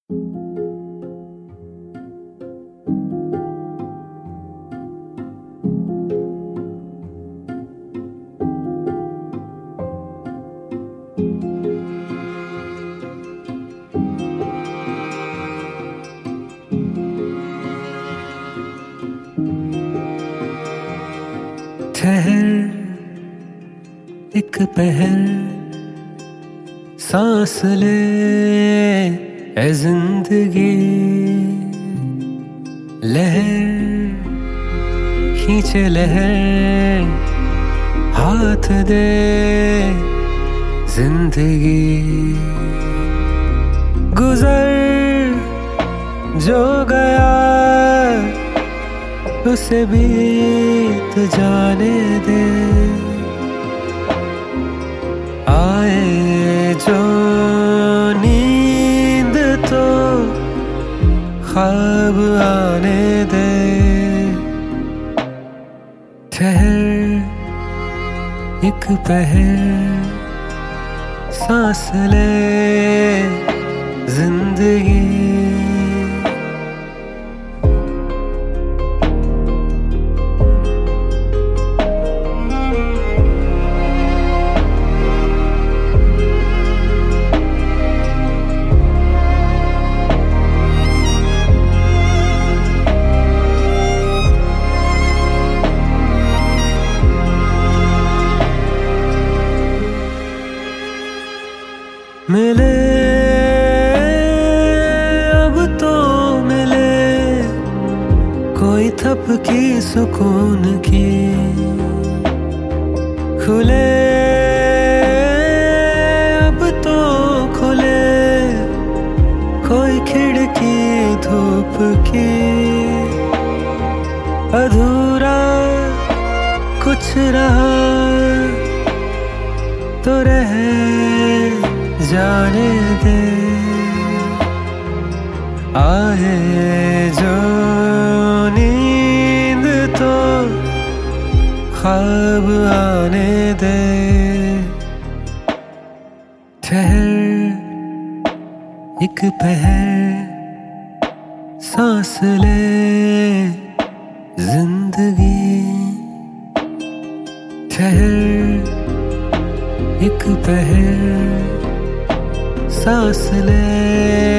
ठहर एक पहर सांस ले ए जिंदगी, लहर खींचे लहर हाथ दे जिंदगी। गुजर जो गया उसे बीत जाने दे, आए जो नींद तो ख्वाब आने दे। ठहर एक पहर सांस ले जिंदगी। मिले अब तो मिले कोई थपकी सुकून की, खुले अब तो खुले कोई खिड़की धूप की। अधूरा कुछ रहा तो रह जाने दे, आए जो नींद तो ख्वाब आने दे। ठहर एक पहर सांस ले जिंदगी। ठहर एक पहर सांस ले